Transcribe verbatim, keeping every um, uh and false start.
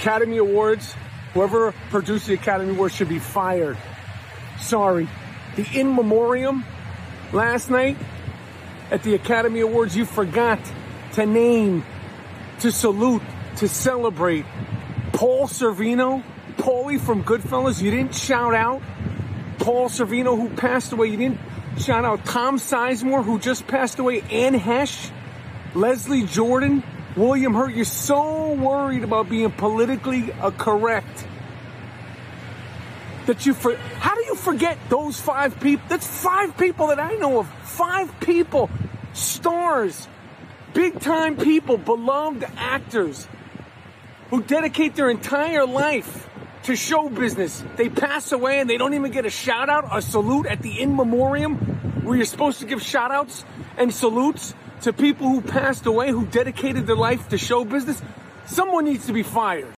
Academy Awards, whoever produced the Academy Awards should be fired. Sorry. The in memoriam last night at the Academy Awards, you forgot to name, to salute, to celebrate Paul Sorvino, Paulie from Goodfellas. You didn't shout out Paul Sorvino, who passed away. You didn't shout out Tom Sizemore, who just passed away, Anne Hesh, Leslie Jordan, William Hurt. You're so worried about being politically uh, correct that you for how do you forget those five people? That's five people that I know of. Five people, stars, big time people, beloved actors who dedicate their entire life to show business. They pass away and they don't even get a shout out, a salute at the in memoriam where you're supposed to give shout outs and salutes to people who passed away, who dedicated their life to show business. Someone needs to be fired.